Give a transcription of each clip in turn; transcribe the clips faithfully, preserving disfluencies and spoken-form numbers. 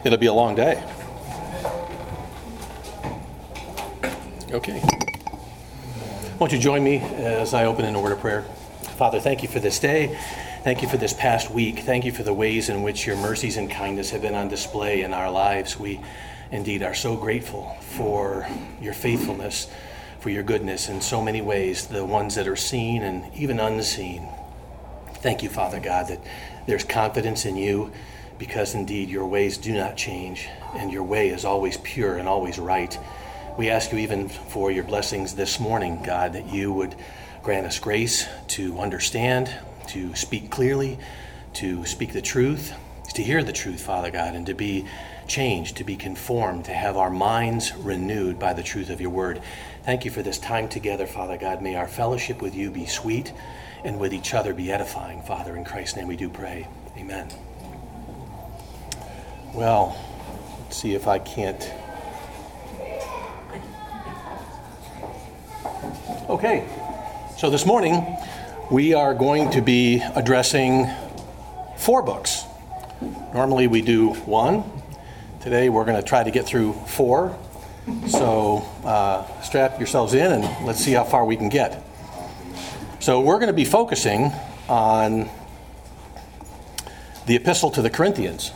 It'll be a long day. Okay. Won't you join me as I open in a word of prayer? Father, thank you for this day. Thank you for this past week. Thank you for the ways in which your mercies and kindness have been on display in our lives. We indeed are so grateful for your faithfulness, for your goodness in so many ways, the ones that are seen and even unseen. Thank you, Father God, that there's confidence in you because indeed your ways do not change and your way is always pure and always right. We ask you even for your blessings this morning, God, that you would grant us grace to understand, to speak clearly, to speak the truth, to hear the truth, Father God, and to be changed, to be conformed, to have our minds renewed by the truth of your word. Thank you for this time together, Father God. May our fellowship with you be sweet and with each other be edifying, Father. In Christ's name we do pray. Amen. Well, let's see if I can't. Okay, so this morning we are going to be addressing four books. Normally we do one. Today we're going to try to get through four. So uh, strap yourselves in and let's see how far we can get. So we're going to be focusing on the Epistle to the Corinthians.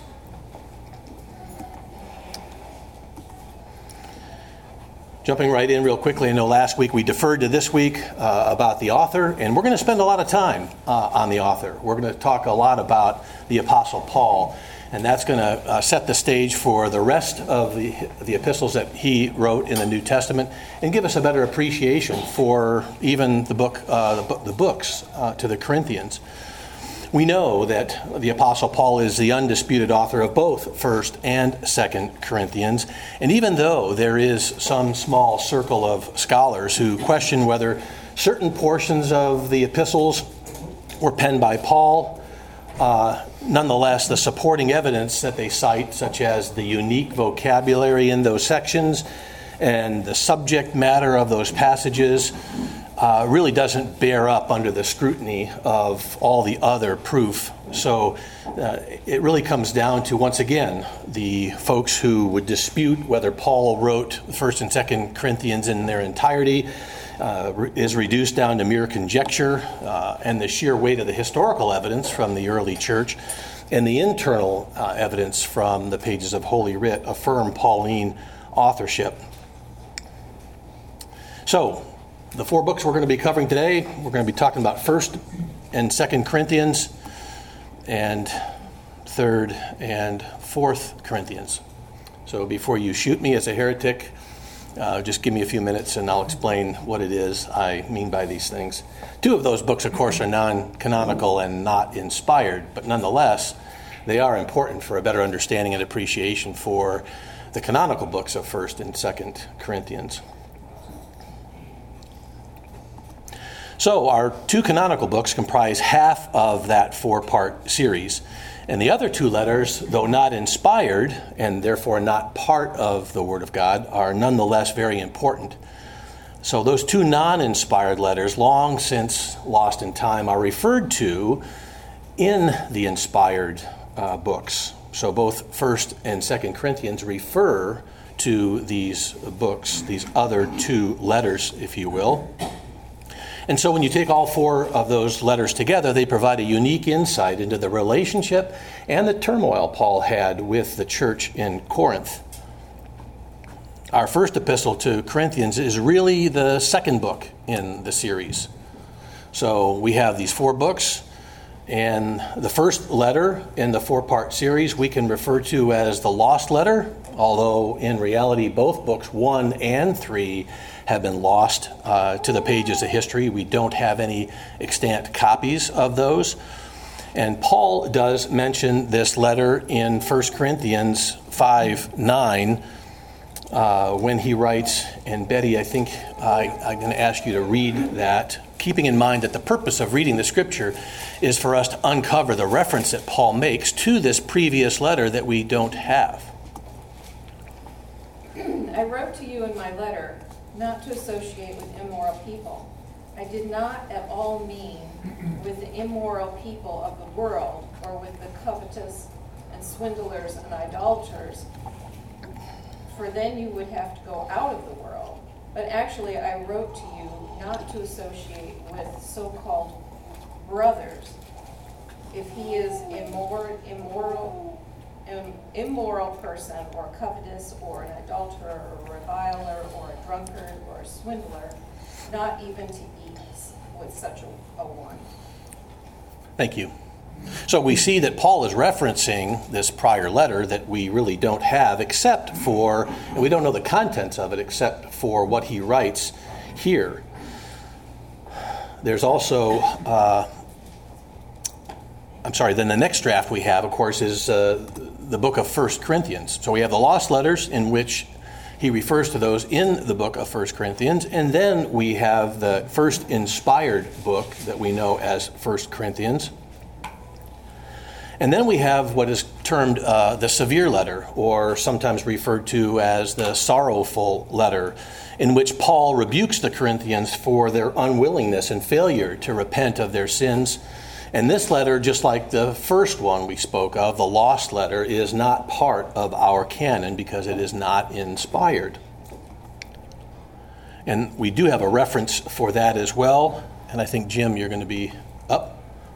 Jumping right in real quickly, I know last week we deferred to this week uh, about the author, and we're going to spend a lot of time uh, on the author. We're going to talk a lot about the Apostle Paul, and that's going to uh, set the stage for the rest of the, the epistles that he wrote in the New Testament and give us a better appreciation for even the book, uh, the, the books uh, to the Corinthians. We know that the Apostle Paul is the undisputed author of both First and Second Corinthians. And even though there is some small circle of scholars who question whether certain portions of the epistles were penned by Paul, uh, nonetheless, the supporting evidence that they cite, such as the unique vocabulary in those sections and the subject matter of those passages, Uh, really doesn't bear up under the scrutiny of all the other proof. So uh, it really comes down to, once again, the folks who would dispute whether Paul wrote First and Second Corinthians in their entirety uh, re- is reduced down to mere conjecture, uh, and the sheer weight of the historical evidence from the early church and the internal uh, evidence from the pages of Holy Writ affirm Pauline authorship. So, the four books we're going to be covering today, we're going to be talking about First and Second Corinthians and Third and Fourth Corinthians. So before you shoot me as a heretic, uh, just give me a few minutes and I'll explain what it is I mean by these things. Two of those books, of course, are non-canonical and not inspired, but nonetheless, they are important for a better understanding and appreciation for the canonical books of First and Second Corinthians. So our two canonical books comprise half of that four-part series. And the other two letters, though not inspired and therefore not part of the Word of God, are nonetheless very important. So those two non-inspired letters, long since lost in time, are referred to in the inspired uh, books. So both First and Second Corinthians refer to these books, these other two letters, if you will. And so when you take all four of those letters together, they provide a unique insight into the relationship and the turmoil Paul had with the church in Corinth. Our first epistle to Corinthians is really the second book in the series. So we have these four books, and the first letter in the four-part series we can refer to as the lost letter, although in reality both books one and three have been lost uh, to the pages of history. We don't have any extant copies of those. And Paul does mention this letter in First Corinthians five nine uh, when he writes, and Betty, I think I, I'm going to ask you to read that, keeping in mind that the purpose of reading the scripture is for us to uncover the reference that Paul makes to this previous letter that we don't have. I wrote to you in my letter not to associate with immoral people. I did not at all mean with the immoral people of the world or with the covetous and swindlers and idolaters, for then you would have to go out of the world. But actually I wrote to you not to associate with so-called brothers. If he is immoral, immoral, im- immoral person, or covetous, or an adulterer, or a reviler, or a drunkard, or a swindler, not even to eat with such a, a one. Thank you. So we see that Paul is referencing this prior letter that we really don't have except for, and we don't know the contents of it except for what he writes here. There's also, uh, I'm sorry, then the next draft we have, of course, is uh, the book of First Corinthians. So we have the lost letters in which he refers to those in the book of First Corinthians, and then we have the first inspired book that we know as First Corinthians. And then we have what is termed uh, the severe letter, or sometimes referred to as the sorrowful letter, in which Paul rebukes the Corinthians for their unwillingness and failure to repent of their sins. And this letter, just like the first one we spoke of, the lost letter, is not part of our canon because it is not inspired. And we do have a reference for that as well. And I think, Jim, you're going to be up.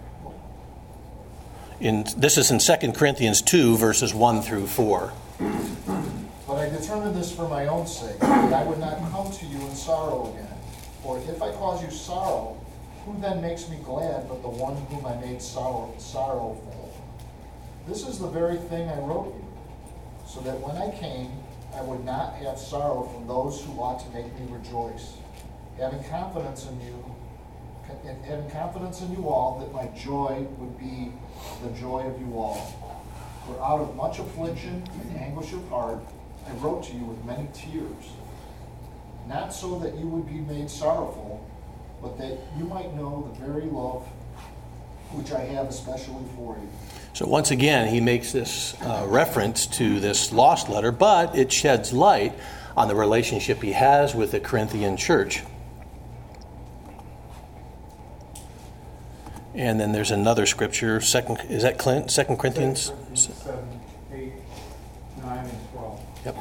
In, this is in Second Corinthians two, verses one through four. But I determined this for my own sake, that I would not come to you in sorrow again. For if I cause you sorrow, who then makes me glad but the one whom I made sorrow, sorrowful? This is the very thing I wrote you, so that when I came, I would not have sorrow from those who ought to make me rejoice, having confidence in you, and having confidence in you all, that my joy would be the joy of you all. For out of much affliction and anguish of heart, I wrote to you with many tears, not so that you would be made sorrowful, but that you might know the very love which I have especially for you. So once again, he makes this uh, reference to this lost letter, but it sheds light on the relationship he has with the Corinthian church. And then there's another scripture, second, is that Clint? Second Corinthians? seven, eight, nine, and twelve. Yep.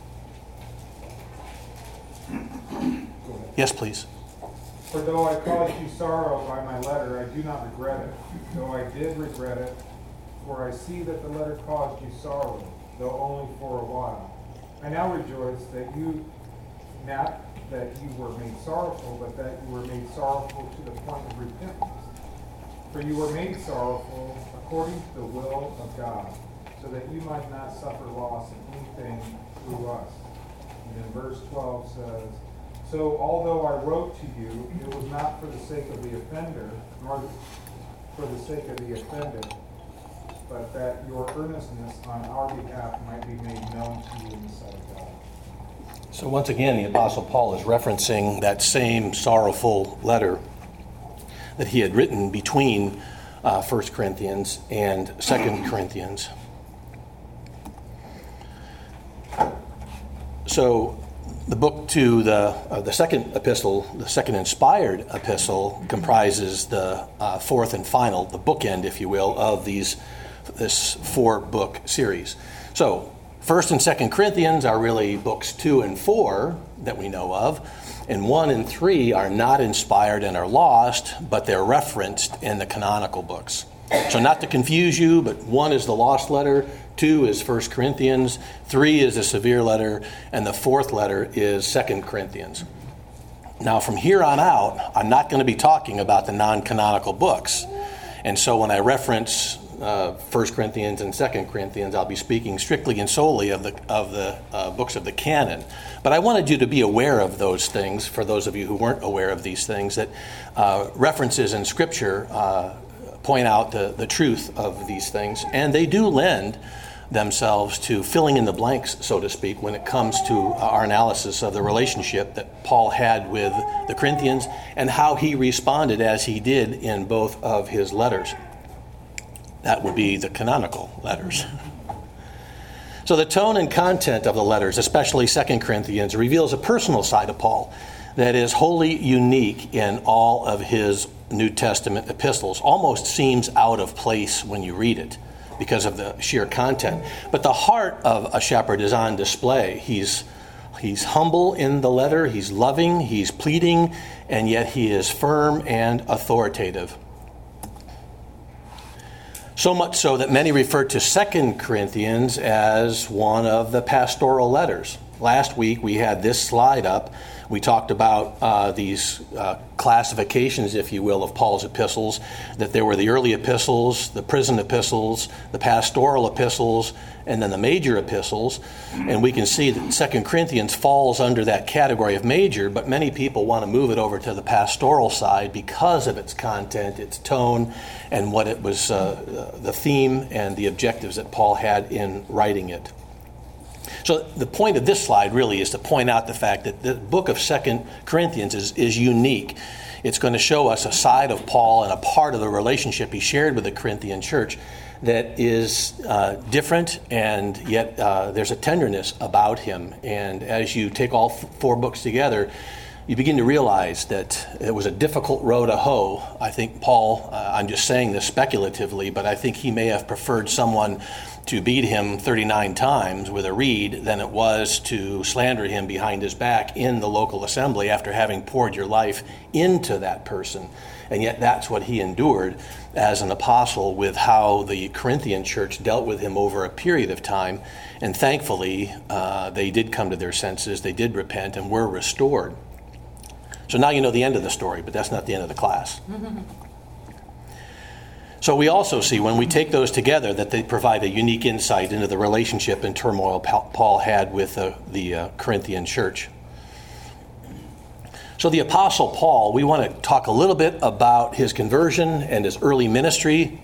Yes, please. For though I caused you sorrow by my letter, I do not regret it, though I did regret it, for I see that the letter caused you sorrow, though only for a while. I now rejoice that you, not that you were made sorrowful, but that you were made sorrowful to the point of repentance. For you were made sorrowful according to the will of God, so that you might not suffer loss in anything through us. And then verse twelve says, so although I wrote to you, it was not for the sake of the offender, nor for the sake of the offended, but that your earnestness on our behalf might be made known to you in the sight of God. So once again, the Apostle Paul is referencing that same sorrowful letter that he had written between uh, First Corinthians and Second Corinthians. So the book to the uh, the second epistle, the second inspired epistle, comprises the uh, fourth and final, the bookend, if you will, of these this four-book series. So First and Second Corinthians are really books two and four that we know of. And one and three are not inspired and are lost, but they're referenced in the canonical books. So not to confuse you, but one is the lost letter, two is First Corinthians, three is the severe letter, and the fourth letter is Second Corinthians. Now from here on out, I'm not going to be talking about the non-canonical books. And so when I reference uh, First Corinthians and Second Corinthians, I'll be speaking strictly and solely of the of the uh, books of the canon. But I wanted you to be aware of those things, for those of you who weren't aware of these things, that uh, references in Scripture uh, point out the, the truth of these things, and they do lend themselves to filling in the blanks, so to speak, when it comes to our analysis of the relationship that Paul had with the Corinthians and how he responded as he did in both of his letters. That would be the canonical letters. So the tone and content of the letters, especially Second Corinthians, reveals a personal side of Paul that is wholly unique in all of his New Testament epistles. Almost seems out of place when you read it. because of the sheer content. But the heart of a shepherd is on display. He's he's humble in the letter, he's loving, he's pleading, and yet he is firm and authoritative. So much so that many refer to Second Corinthians as one of the pastoral letters. Last week we had this slide up. We talked about uh, these uh, classifications, if you will, of Paul's epistles, that there were the early epistles, the prison epistles, the pastoral epistles, and then the major epistles. And we can see that Second Corinthians falls under that category of major, but many people want to move it over to the pastoral side because of its content, its tone, and what it was, uh, the theme and the objectives that Paul had in writing it. So the point of this slide really is to point out the fact that the book of Second Corinthians is, is unique. It's going to show us a side of Paul and a part of the relationship he shared with the Corinthian church that is uh, different, and yet uh, there's a tenderness about him. And as you take all f- four books together, you begin to realize that it was a difficult row to hoe. I think Paul, uh, I'm just saying this speculatively, but I think he may have preferred someone to beat him thirty-nine times with a reed than it was to slander him behind his back in the local assembly after having poured your life into that person. And yet that's what he endured as an apostle, with how the Corinthian church dealt with him over a period of time. And thankfully, uh, they did come to their senses, they did repent, and were restored. So now you know the end of the story, but that's not the end of the class. So we also see, when we take those together, that they provide a unique insight into the relationship and turmoil Paul had with uh, the uh, Corinthian church. So the Apostle Paul, we want to talk a little bit about his conversion and his early ministry.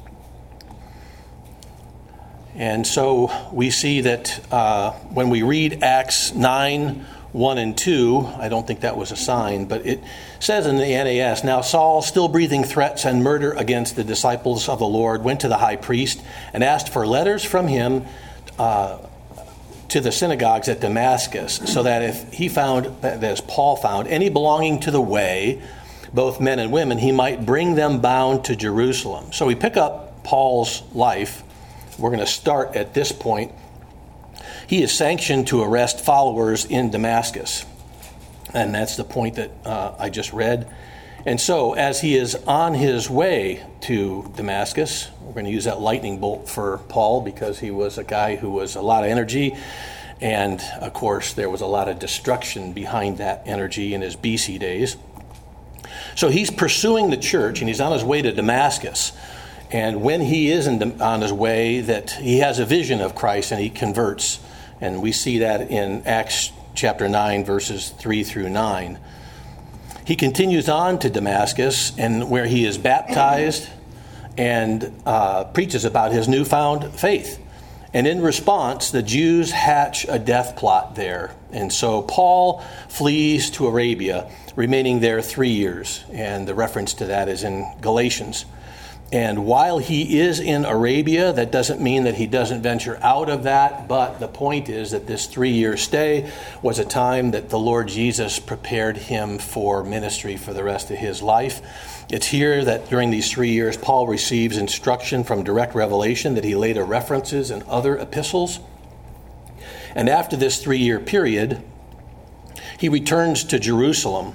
And so we see that uh, when we read Acts nine, one and two, I don't think that was a sign, but it says in the N A S, "Now Saul, still breathing threats and murder against the disciples of the Lord, went to the high priest and asked for letters from him uh, to the synagogues at Damascus, so that if he found, as Paul found, any belonging to the way, both men and women, he might bring them bound to Jerusalem." So we pick up Paul's life. We're going to start at this point. He is sanctioned to arrest followers in Damascus. And that's the point that uh, I just read. And so as he is on his way to Damascus, we're going to use that lightning bolt for Paul because he was a guy who was a lot of energy. And of course, there was a lot of destruction behind that energy in his B C days. So he's pursuing the church, and he's on his way to Damascus. And when he is in, on his way, that he has a vision of Christ and he converts. And we see that in Acts chapter nine, verses three through nine. He continues on to Damascus, and where he is baptized and uh, preaches about his newfound faith. And in response, the Jews hatch a death plot there. And so Paul flees to Arabia, remaining there three years. And the reference to that is in Galatians. And while he is in Arabia, that doesn't mean that he doesn't venture out of that, but the point is that this three-year stay was a time that the Lord Jesus prepared him for ministry for the rest of his life. It's here that during these three years, Paul receives instruction from direct revelation that he later references in other epistles. And after this three-year period, he returns to Jerusalem.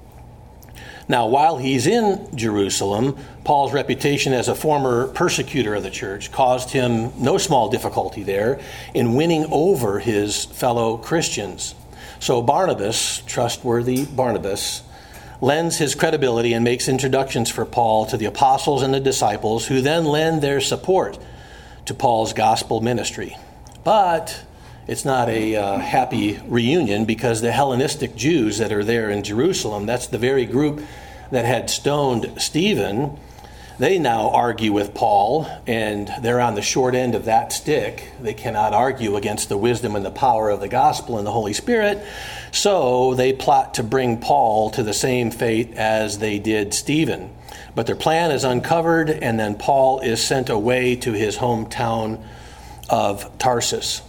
Now, while he's in Jerusalem, Paul's reputation as a former persecutor of the church caused him no small difficulty there in winning over his fellow Christians. So Barnabas, trustworthy Barnabas, lends his credibility and makes introductions for Paul to the apostles and the disciples, who then lend their support to Paul's gospel ministry. But it's not a uh, happy reunion, because the Hellenistic Jews that are there in Jerusalem, that's the very group that had stoned Stephen, they now argue with Paul, and they're on the short end of that stick. They cannot argue against the wisdom and the power of the gospel and the Holy Spirit, so they plot to bring Paul to the same fate as they did Stephen. But their plan is uncovered, and then Paul is sent away to his hometown of Tarsus.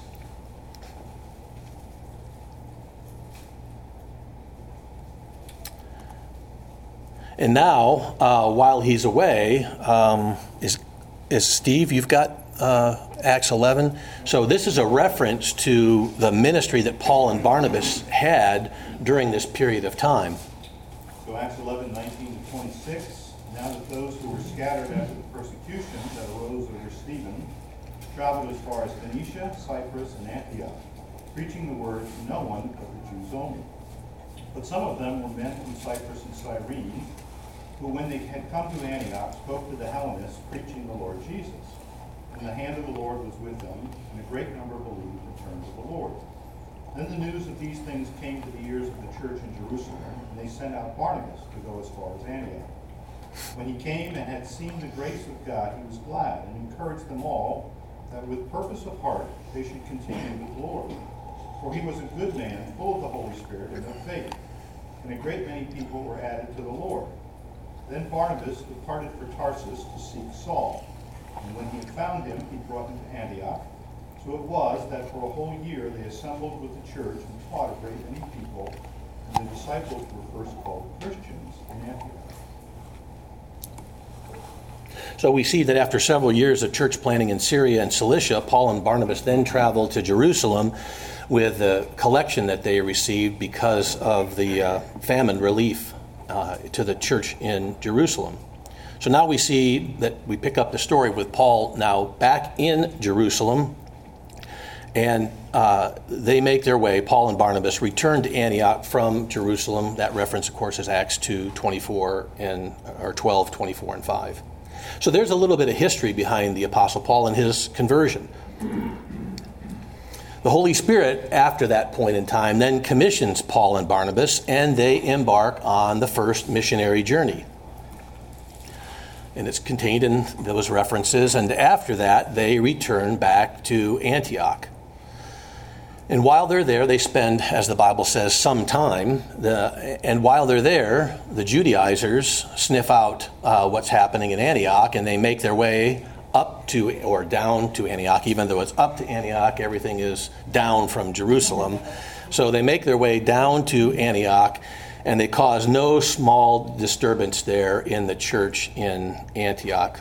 And now, uh, while he's away, um, is is Steve, you've got uh, Acts eleven. So this is a reference to the ministry that Paul and Barnabas had during this period of time. So Acts eleven, nineteen to twenty-six. Now that those who were scattered after the persecution that arose over Stephen traveled as far as Phoenicia, Cyprus, and Antioch, preaching the word to no one but the Jews only. But some of them were men from Cyprus and Cyrene, who when they had come to Antioch spoke to the Hellenists, preaching the Lord Jesus. And the hand of the Lord was with them, and a great number believed and turned to the Lord. Then the news of these things came to the ears of the church in Jerusalem, and they sent out Barnabas to go as far as Antioch. When he came and had seen the grace of God, he was glad and encouraged them all that with purpose of heart they should continue with the Lord. For he was a good man, full of the Holy Spirit and of faith, and a great many people were added to the Lord. Then Barnabas departed for Tarsus to seek Saul, and when he had found him, he brought him to Antioch. So it was that for a whole year they assembled with the church and taught a great many people, and the disciples were first called Christians in Antioch. So we see that after several years of church planting in Syria and Cilicia, Paul and Barnabas then traveled to Jerusalem with the collection that they received because of the uh, famine relief uh, to the church in Jerusalem. So now we see that we pick up the story with Paul now back in Jerusalem, and uh, they make their way, Paul and Barnabas return to Antioch from Jerusalem. That reference, of course, is Acts two, twenty-four and or twelve, twenty-four and five. So there's a little bit of history behind the Apostle Paul and his conversion. The Holy Spirit, after that point in time, then commissions Paul and Barnabas, and they embark on the first missionary journey. And it's contained in those references, and after that, they return back to Antioch. And while they're there, they spend, as the Bible says, some time. The, and while they're there, the Judaizers sniff out uh, what's happening in Antioch, and they make their way up to or down to Antioch. Even though it's up to Antioch, everything is down from Jerusalem. So they make their way down to Antioch, and they cause no small disturbance there in the church in Antioch.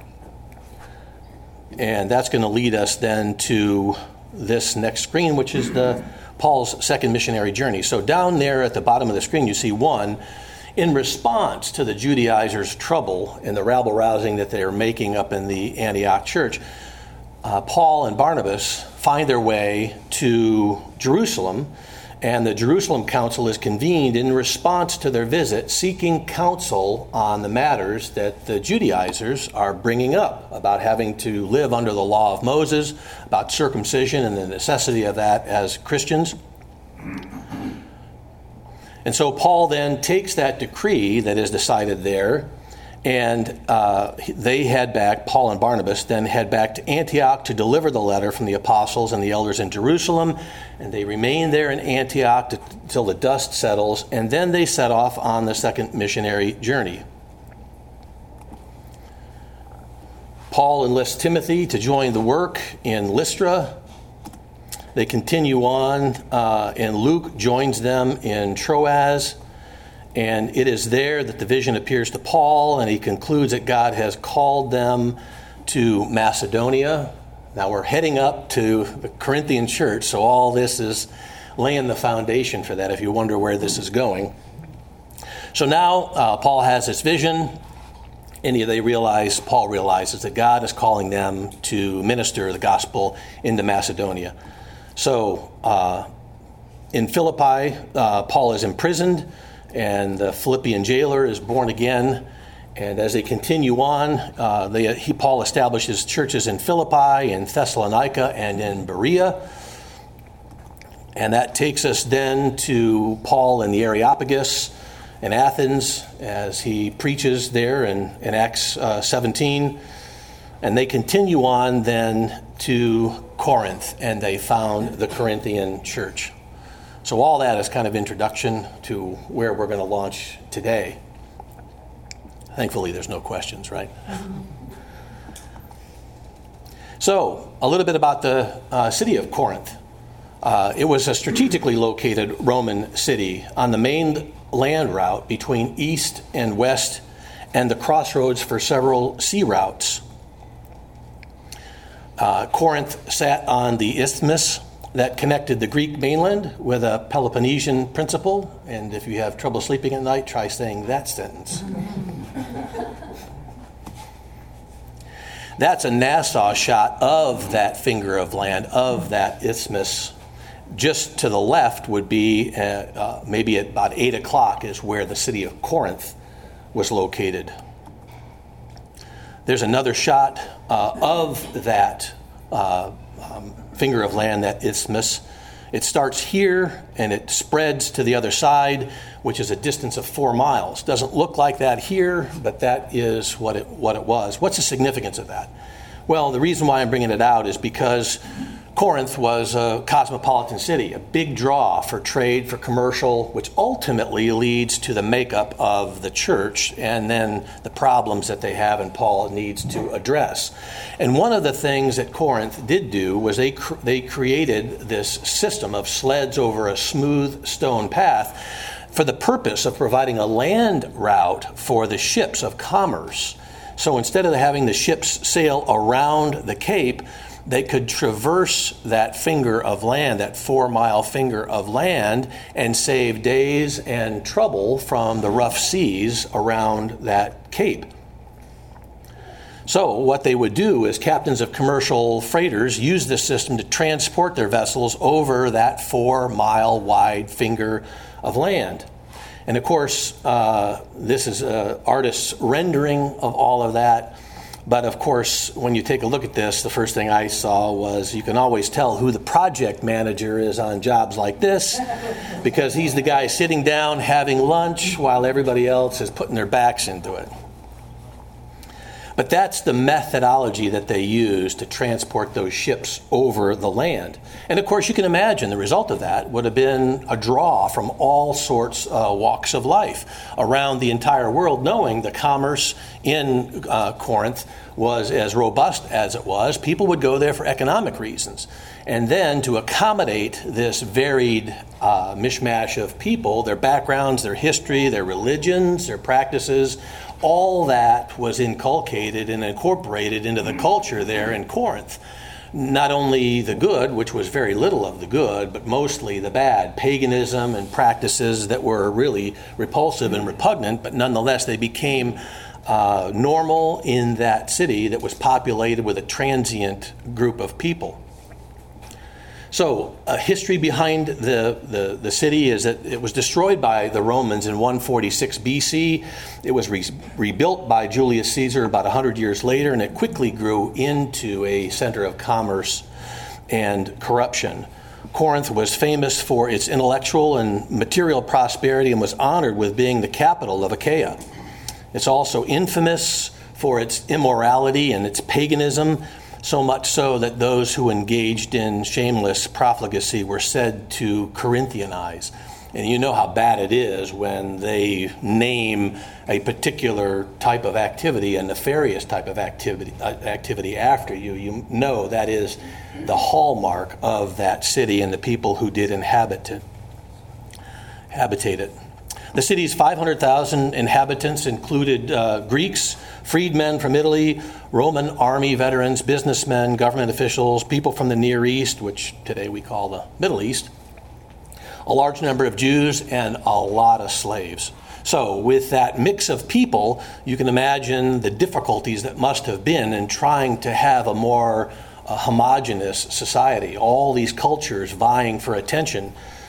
And that's going to lead us then to this next screen, which is the Paul's second missionary journey. So down there at the bottom of the screen, you see one. In response to the Judaizers' trouble and the rabble-rousing that they are making up in the Antioch church, uh, Paul and Barnabas find their way to Jerusalem, and the Jerusalem Council is convened in response to their visit, seeking counsel on the matters that the Judaizers are bringing up about having to live under the law of Moses, about circumcision and the necessity of that as Christians. And so Paul then takes that decree that is decided there, and uh, they head back, Paul and Barnabas then head back to Antioch to deliver the letter from the apostles and the elders in Jerusalem, and they remain there in Antioch to, till the dust settles, and then they set off on the second missionary journey. Paul enlists Timothy to join the work in Lystra. They continue on, uh, and Luke joins them in Troas. And it is there that the vision appears to Paul, and he concludes that God has called them to Macedonia. Now we're heading up to the Corinthian church, so all this is laying the foundation for that, if you wonder where this is going. So now uh, Paul has this vision, and they realize, Paul realizes that God is calling them to minister the gospel into Macedonia. So uh, in Philippi, uh, Paul is imprisoned, and the Philippian jailer is born again. And as they continue on, uh, they, he, Paul establishes churches in Philippi, in Thessalonica, and in Berea. And that takes us then to Paul in the Areopagus in Athens as he preaches there in, in Acts uh, seventeen. And they continue on then to Corinth, and they found the Corinthian church. So all that is kind of introduction to where we're going to launch today. Thankfully, there's no questions, right? So a little bit about the uh, city of Corinth. Uh, it was a strategically located Roman city on the main land route between east and west, and the crossroads for several sea routes. Uh, Corinth sat on the isthmus that connected the Greek mainland with a Peloponnesian principle. And if you have trouble sleeping at night, try saying that sentence. That's a NASA shot of that finger of land, of that isthmus. Just to the left would be uh, uh, maybe at about eight o'clock is where the city of Corinth was located. There's another shot uh, of that uh, um, finger of land, that isthmus. It starts here and it spreads to the other side, which is a distance of four miles. Doesn't look like that here, but that is what it what it was. What's the significance of that? Well, the reason why I'm bringing it out is because Corinth was a cosmopolitan city, a big draw for trade, for commercial, which ultimately leads to the makeup of the church and then the problems that they have and Paul needs to address. And one of the things that Corinth did do was they cr- they created this system of sleds over a smooth stone path for the purpose of providing a land route for the ships of commerce. So instead of having the ships sail around the Cape, they could traverse that finger of land, that four-mile finger of land, and save days and trouble from the rough seas around that cape. So what they would do is captains of commercial freighters use this system to transport their vessels over that four-mile wide finger of land. And of course, uh, this is an artist's rendering of all of that. But of course, when you take a look at this, the first thing I saw was you can always tell who the project manager is on jobs like this, because he's the guy sitting down having lunch while everybody else is putting their backs into it. But that's the methodology that they use to transport those ships over the land. And of course, you can imagine the result of that would have been a draw from all sorts of uh, walks of life around the entire world, knowing the commerce in uh, Corinth was as robust as it was. People would go there for economic reasons. And then to accommodate this varied uh, mishmash of people, their backgrounds, their history, their religions, their practices, all that was inculcated and incorporated into the culture there in Corinth. Not only the good, which was very little of the good, but mostly the bad, paganism and practices that were really repulsive and repugnant, but nonetheless they became uh, normal in that city that was populated with a transient group of people. So a history behind the, the, the city is that it was destroyed by the Romans in one forty-six B C. It was re- rebuilt by Julius Caesar about one hundred years later, and it quickly grew into a center of commerce and corruption. Corinth was famous for its intellectual and material prosperity and was honored with being the capital of Achaia. It's also infamous for its immorality and its paganism, so much so that those who engaged in shameless profligacy were said to Corinthianize. And you know how bad it is when they name a particular type of activity, a nefarious type of activity, uh, activity after you. You know that is the hallmark of that city and the people who did inhabit it, habitate it. The city's five hundred thousand inhabitants included uh, Greeks, freedmen from Italy, Roman army veterans, businessmen, government officials, people from the Near East, which today we call the Middle East, a large number of Jews, and a lot of slaves. So with that mix of people, you can imagine the difficulties that must have been in trying to have a more uh, homogeneous society, all these cultures vying for attention.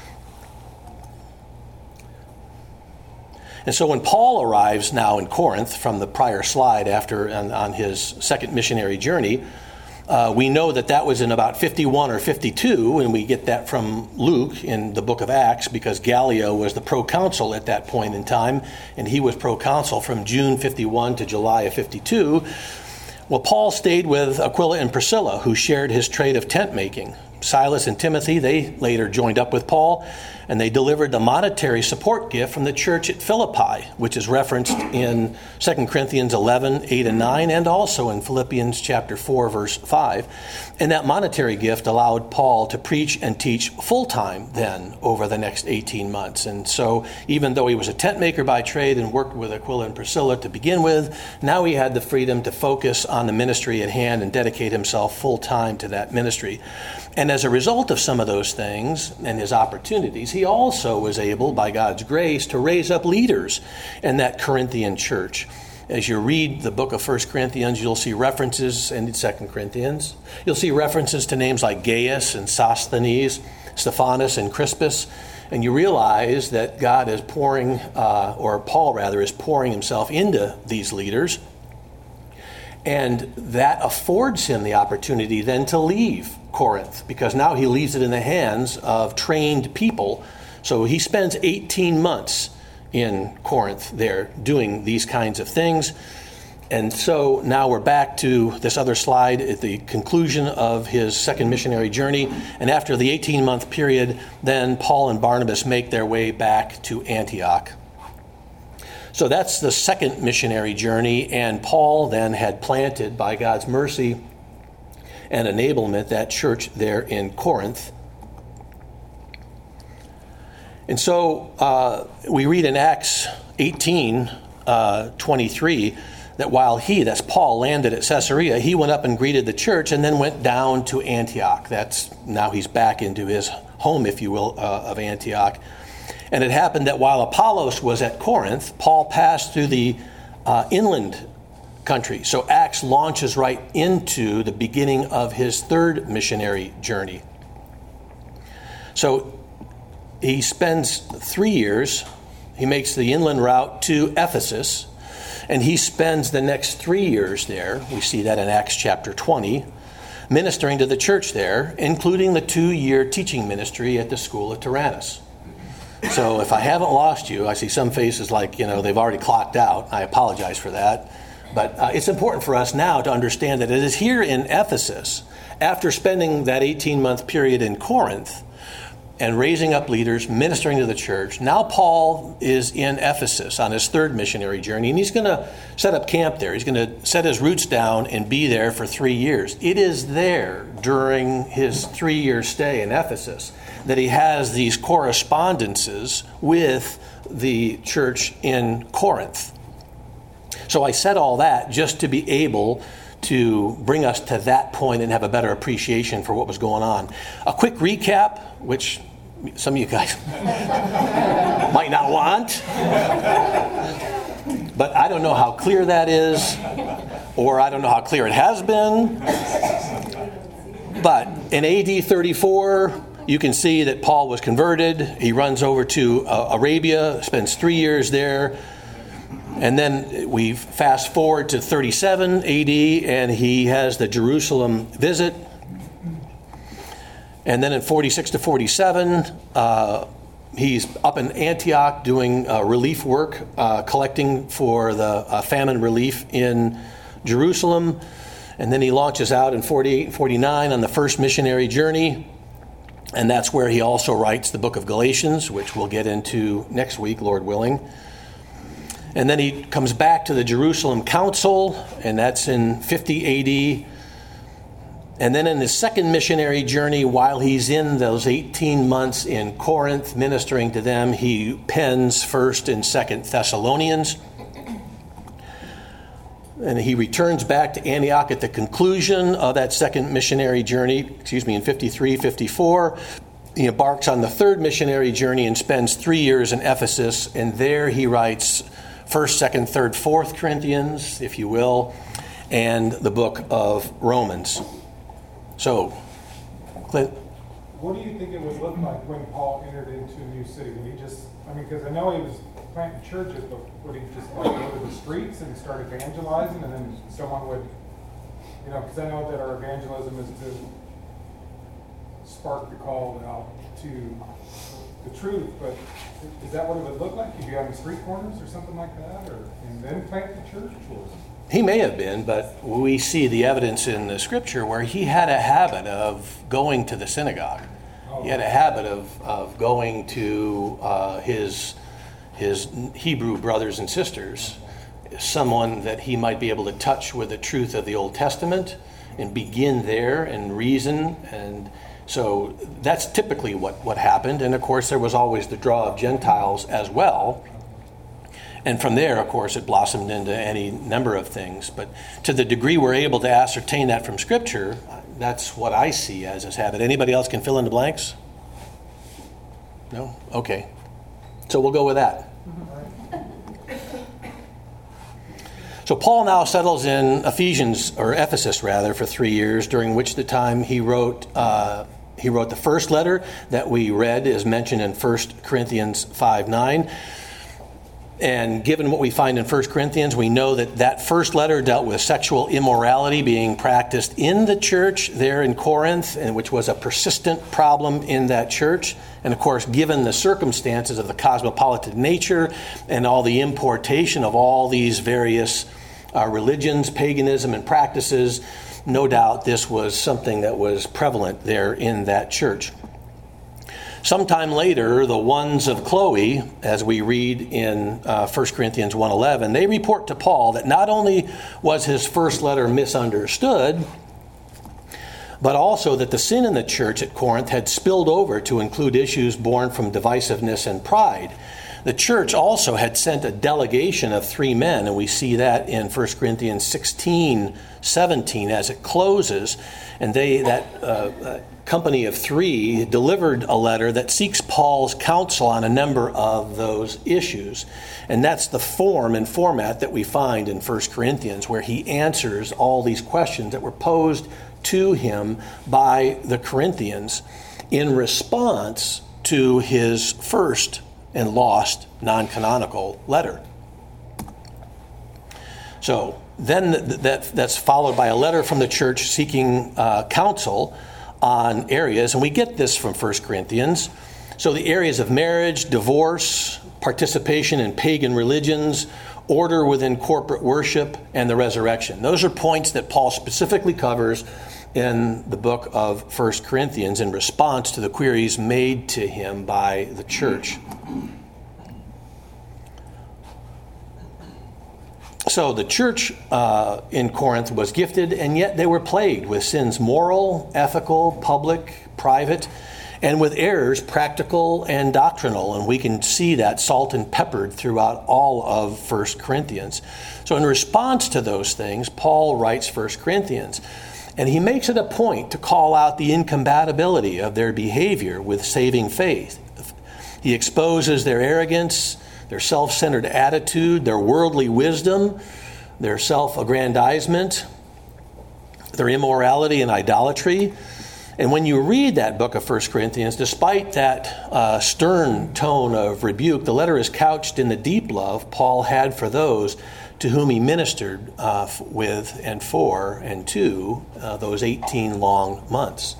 And so when Paul arrives now in Corinth from the prior slide after on, on his second missionary journey, uh, we know that that was in about fifty-one or fifty-two, and we get that from Luke in the book of Acts because Gallio was the proconsul at that point in time, and he was proconsul from June fifty-one to July of fifty-two. Well, Paul stayed with Aquila and Priscilla, who shared his trade of tent making. Silas and Timothy, they later joined up with Paul. And they delivered the monetary support gift from the church at Philippi, which is referenced in Second Corinthians eleven, eight and nine, and also in Philippians chapter four, verse five. And that monetary gift allowed Paul to preach and teach full-time then over the next eighteen months. And so even though he was a tent maker by trade and worked with Aquila and Priscilla to begin with, now he had the freedom to focus on the ministry at hand and dedicate himself full-time to that ministry. And as a result of some of those things and his opportunities, he also was able, by God's grace, to raise up leaders in that Corinthian church. As you read the book of First Corinthians, you'll see references, and Second Corinthians, you'll see references to names like Gaius and Sosthenes, Stephanas and Crispus, and you realize that God is pouring, uh, or Paul rather, is pouring himself into these leaders. And that affords him the opportunity then to leave Corinth, because now he leaves it in the hands of trained people. So he spends eighteen months in Corinth there doing these kinds of things. And so now we're back to this other slide at the conclusion of his second missionary journey. And after the eighteen-month period, then Paul and Barnabas make their way back to Antioch. So that's the second missionary journey, and Paul then had planted, by God's mercy and enablement, that church there in Corinth. And so uh, we read in Acts eighteen, uh, twenty-three, that while he, that's Paul, landed at Caesarea, he went up and greeted the church and then went down to Antioch. That's now he's back into his home, if you will, uh, of Antioch. And it happened that while Apollos was at Corinth, Paul passed through the uh, inland country. So Acts launches right into the beginning of his third missionary journey. So he spends three years, he makes the inland route to Ephesus, and he spends the next three years there, we see that in Acts chapter twenty, ministering to the church there, including the two-year teaching ministry at the school of Tyrannus. So if I haven't lost you, I see some faces like, you know, they've already clocked out. I apologize for that. But uh, it's important for us now to understand that it is here in Ephesus, after spending that eighteen-month period in Corinth and raising up leaders, ministering to the church, now Paul is in Ephesus on his third missionary journey, and he's going to set up camp there. He's going to set his roots down and be there for three years. It is there during his three-year stay in Ephesus that he has these correspondences with the church in Corinth. So I said all that just to be able to bring us to that point and have a better appreciation for what was going on. A quick recap, which some of you guys might not want, but I don't know how clear that is, or I don't know how clear it has been. But in A D thirty-four, you can see that Paul was converted. He runs over to uh, Arabia, spends three years there. And then we fast forward to thirty-seven A D, and he has the Jerusalem visit. And then in forty-six to forty-seven, uh, he's up in Antioch doing uh, relief work, uh, collecting for the uh, famine relief in Jerusalem. And then he launches out in forty-eight and forty-nine on the first missionary journey. And that's where he also writes the book of Galatians, which we'll get into next week, Lord willing. And then he comes back to the Jerusalem Council, and that's in fifty A D. And then in his second missionary journey, while he's in those eighteen months in Corinth ministering to them, he pens First and Second Thessalonians. And he returns back to Antioch at the conclusion of that second missionary journey, excuse me, in fifty-three, fifty-four. He embarks on the third missionary journey and spends three years in Ephesus, and there he writes First, Second, Third, Fourth Corinthians, if you will, and the book of Romans. So, Clint? What do you think it would look like when Paul entered into a new city? Would he just, I mean, because I know he was planting churches, but would he just like go to the streets and start evangelizing, and then someone would, you know, because I know that our evangelism is to spark the call out to the truth, but is that what it would look like? You'd be on the street corners or something like that, or and then plant the church? Or? He may have been, but we see the evidence in the scripture where he had a habit of going to the synagogue. He had a habit of, of going to uh, his, his Hebrew brothers and sisters, someone that he might be able to touch with the truth of the Old Testament and begin there and reason. And so that's typically what, what happened. And of course, there was always the draw of Gentiles as well. And from there, of course, it blossomed into any number of things. But to the degree we're able to ascertain that from Scripture, that's what I see as his habit. Anybody else can fill in the blanks? No? Okay. So we'll go with that. So Paul now settles in Ephesians, or Ephesus rather, for three years, during which the time he wrote uh, he wrote the first letter that we read, is mentioned in First Corinthians five nine. And given what we find in First Corinthians, we know that that first letter dealt with sexual immorality being practiced in the church there in Corinth, and which was a persistent problem in that church. And of course, given the circumstances of the cosmopolitan nature and all the importation of all these various uh, religions, paganism, and practices, no doubt this was something that was prevalent there in that church. Sometime later, the ones of Chloe, as we read in uh, First Corinthians one eleven, they report to Paul that not only was his first letter misunderstood, but also that the sin in the church at Corinth had spilled over to include issues born from divisiveness and pride. The church also had sent a delegation of three men, and we see that in First Corinthians sixteen seventeen as it closes. And they that uh, uh, company of three delivered a letter that seeks Paul's counsel on a number of those issues. And that's the form and format that we find in First Corinthians, where he answers all these questions that were posed to him by the Corinthians in response to his first and lost non-canonical letter. So then that, that's followed by a letter from the church seeking uh, counsel on areas, and we get this from First Corinthians. So the areas of marriage, divorce, participation in pagan religions, order within corporate worship, and the resurrection. Those are points that Paul specifically covers in the book of First Corinthians in response to the queries made to him by the church. So the church uh, in Corinth was gifted, and yet they were plagued with sins, moral, ethical, public, private, and with errors, practical and doctrinal. And we can see that salt and peppered throughout all of First Corinthians. So in response to those things, Paul writes First Corinthians. And he makes it a point to call out the incompatibility of their behavior with saving faith. He exposes their arrogance, their self-centered attitude, their worldly wisdom, their self-aggrandizement, their immorality and idolatry. And when you read that book of First Corinthians, despite that uh, stern tone of rebuke, the letter is couched in the deep love Paul had for those to whom he ministered uh, with and for and to uh, those eighteen long months.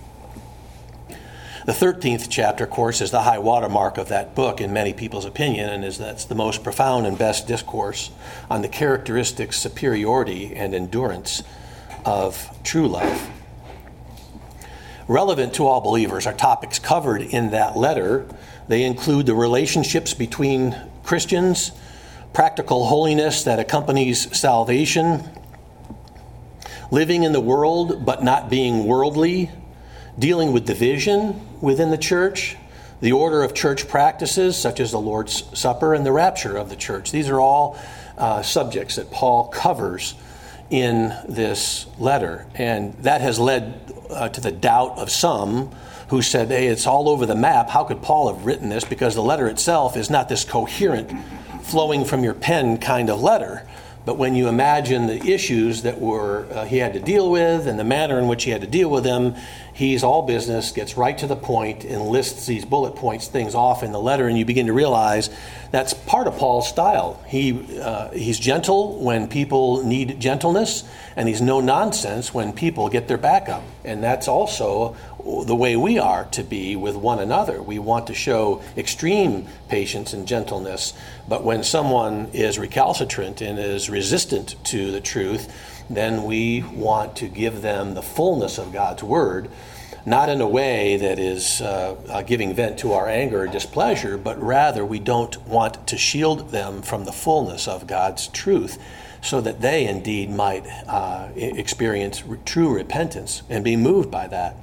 The thirteenth chapter, of course, is the high watermark of that book in many people's opinion, and is that's the most profound and best discourse on the characteristics, superiority, and endurance of true love. Relevant to all believers are topics covered in that letter. They include the relationships between Christians, practical holiness that accompanies salvation, living in the world but not being worldly, dealing with division within the church, the order of church practices such as the Lord's Supper, and the rapture of the church. These are all uh, subjects that Paul covers in this letter. And that has led uh, to the doubt of some who said, hey, it's all over the map. How could Paul have written this? Because the letter itself is not this coherent, flowing from your pen kind of letter. But when you imagine the issues that were uh, he had to deal with and the manner in which he had to deal with them, he's all business, gets right to the point, and lists these bullet points, things off in the letter, and you begin to realize that's part of Paul's style. He uh, he's gentle when people need gentleness, and he's no nonsense when people get their back up. And that's also the way we are to be with one another. We want to show extreme patience and gentleness, but when someone is recalcitrant and is resistant to the truth, then we want to give them the fullness of God's word, not in a way that is uh, uh, giving vent to our anger or displeasure, but rather we don't want to shield them from the fullness of God's truth, so that they indeed might uh, experience re- true repentance and be moved by that.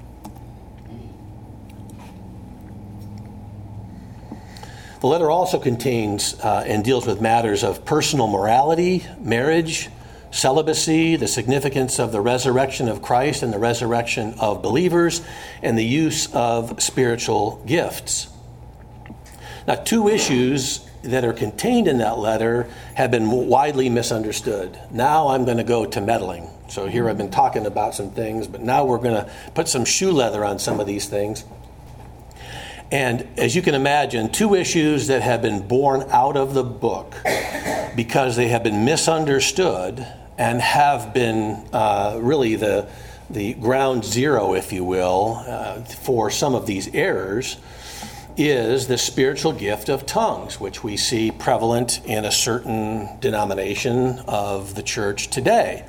The letter also contains uh, and deals with matters of personal morality, marriage, celibacy, the significance of the resurrection of Christ and the resurrection of believers, and the use of spiritual gifts. Now, two issues that are contained in that letter have been widely misunderstood. Now I'm going to go to meddling. So here I've been talking about some things, but now we're going to put some shoe leather on some of these things. And as you can imagine, two issues that have been born out of the book because they have been misunderstood and have been uh, really the, the ground zero, if you will, uh, for some of these errors, is the spiritual gift of tongues, which we see prevalent in a certain denomination of the church today.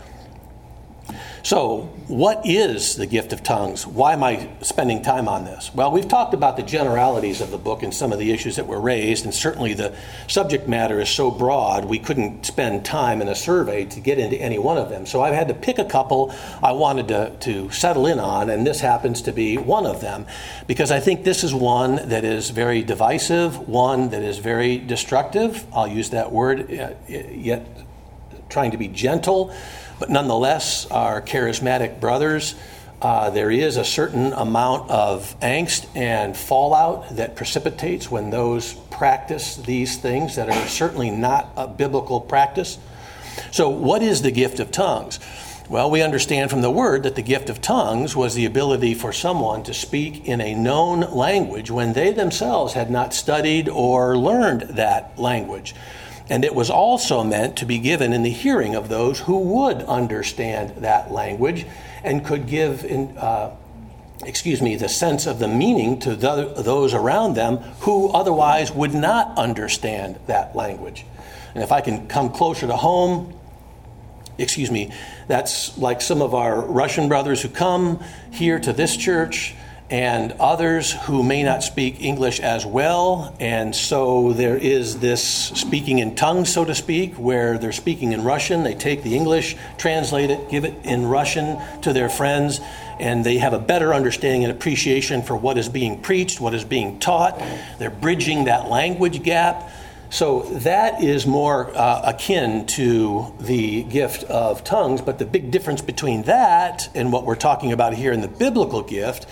So, what is the gift of tongues? Why am I spending time on this? Well, we've talked about the generalities of the book and some of the issues that were raised, and certainly the subject matter is so broad we couldn't spend time in a survey to get into any one of them. So I've had to pick a couple I wanted to, to settle in on, and this happens to be one of them, because I think this is one that is very divisive, one that is very destructive. I'll use that word, yet trying to be gentle. But nonetheless, our charismatic brothers, uh, there is a certain amount of angst and fallout that precipitates when those practice these things that are certainly not a biblical practice. So what is the gift of tongues? Well, we understand from the word that the gift of tongues was the ability for someone to speak in a known language when they themselves had not studied or learned that language. And it was also meant to be given in the hearing of those who would understand that language and could give, in, uh, excuse me, the sense of the meaning to the, those around them who otherwise would not understand that language. And if I can come closer to home, excuse me, that's like some of our Russian brothers who come here to this church, and others who may not speak English as well. And so there is this speaking in tongues, so to speak, where they're speaking in Russian. They take the English, translate it, give it in Russian to their friends, and they have a better understanding and appreciation for what is being preached, what is being taught. They're bridging that language gap. So that is more uh, akin to the gift of tongues. But the big difference between that and what we're talking about here in the biblical gift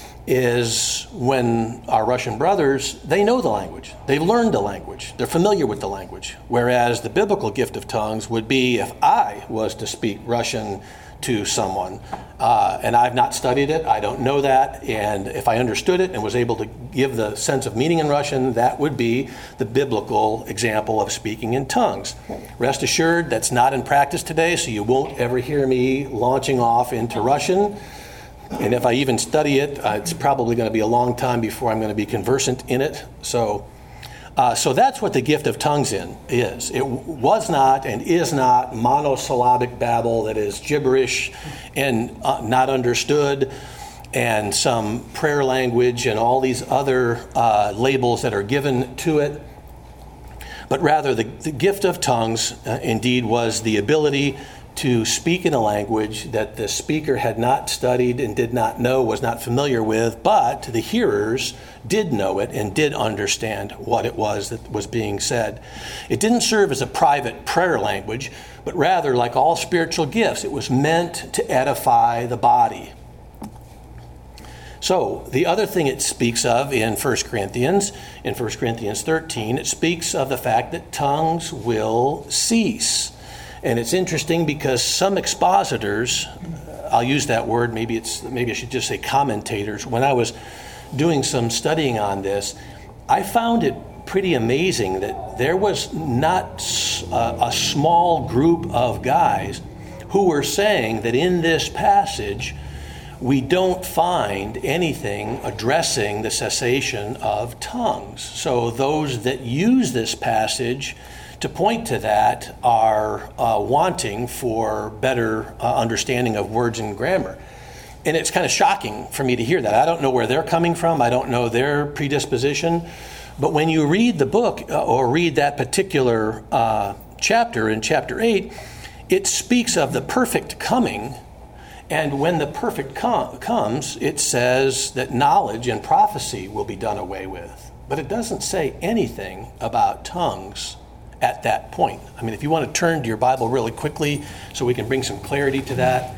is when our Russian brothers, they know the language. They've learned the language. They're familiar with the language. Whereas the biblical gift of tongues would be if I was to speak Russian to someone, uh, and I've not studied it, I don't know that, and if I understood it and was able to give the sense of meaning in Russian, that would be the biblical example of speaking in tongues. Rest assured, that's not in practice today, so you won't ever hear me launching off into Russian. And if I even study it, uh, it's probably going to be a long time before I'm going to be conversant in it. So uh, so that's what the gift of tongues in is. It was not and is not monosyllabic babble that is gibberish and uh, not understood, and some prayer language and all these other uh, labels that are given to it. But rather, the, the gift of tongues uh, indeed was the ability to speak in a language that the speaker had not studied and did not know, was not familiar with, but the hearers did know it and did understand what it was that was being said. It didn't serve as a private prayer language, but rather, like all spiritual gifts, it was meant to edify the body. So, the other thing it speaks of in First Corinthians, in First Corinthians thirteen, it speaks of the fact that tongues will cease. And it's interesting because some expositors, I'll use that word, maybe it's maybe I should just say commentators. When I was doing some studying on this, I found it pretty amazing that there was not a, a small group of guys who were saying that in this passage we don't find anything addressing the cessation of tongues. So those that use this passage to point to that are uh, wanting for better uh, understanding of words and grammar. And it's kind of shocking for me to hear that. I don't know where they're coming from. I don't know their predisposition. But when you read the book uh, or read that particular uh, chapter in chapter eight, it speaks of the perfect coming. And when the perfect com- comes, it says that knowledge and prophecy will be done away with. But it doesn't say anything about tongues at that point. I mean, if you want to turn to your Bible really quickly so we can bring some clarity to that.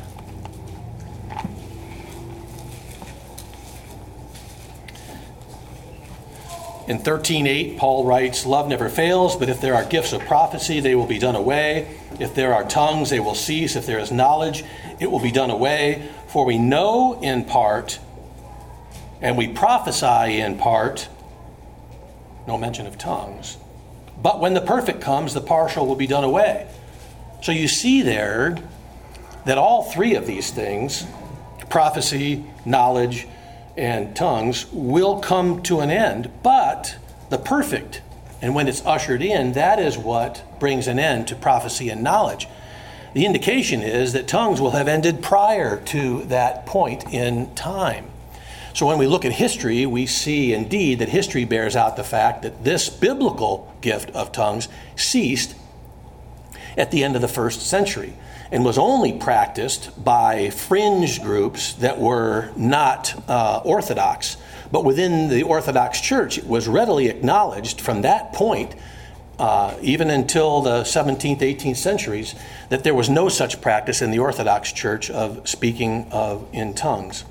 In thirteen eight, Paul writes, "Love never fails, but if there are gifts of prophecy, they will be done away. If there are tongues, they will cease. If there is knowledge, it will be done away. For we know in part, and we prophesy in part," no mention of tongues, "but when the perfect comes, the partial will be done away." So you see there that all three of these things, prophecy, knowledge, and tongues, will come to an end, but the perfect, and when it's ushered in, that is what brings an end to prophecy and knowledge. The indication is that tongues will have ended prior to that point in time. So when we look at history, we see indeed that history bears out the fact that this biblical gift of tongues ceased at the end of the first century and was only practiced by fringe groups that were not uh, Orthodox. But within the Orthodox Church, it was readily acknowledged from that point, uh, even until the seventeenth, eighteenth centuries, that there was no such practice in the Orthodox Church of speaking of in tongues.